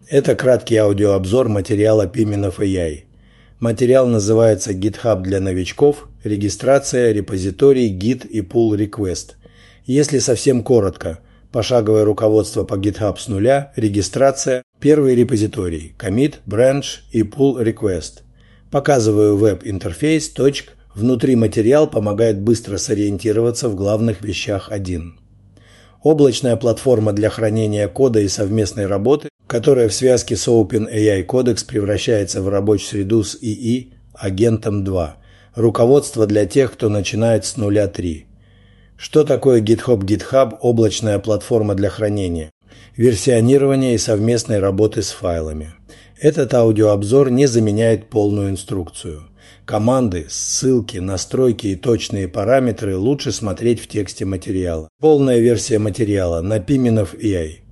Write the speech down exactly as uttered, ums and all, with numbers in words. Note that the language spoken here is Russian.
Это краткий аудиообзор материала Pimenov эй ай. Материал называется GitHub для новичков, регистрация, репозиторий, гид и pull request. Если совсем коротко, пошаговое руководство по GitHub с нуля, регистрация, первый репозиторий, commit, branch и pull request. Показываю веб-интерфейс, точек, внутри материал помогает быстро сориентироваться в главных вещах один. Облачная платформа для хранения кода и совместной работы, которая в связке с OpenAI Codex превращается в рабочую среду с ИИ Агентом два. Руководство для тех, кто начинает с нуля три. Что такое GitHub GitHub – облачная платформа для хранения, версионирования и совместной работы с файлами. Этот аудиообзор не заменяет полную инструкцию. Команды, ссылки, настройки и точные параметры лучше смотреть в тексте материала. Полная версия материала на Pimenov эй ай.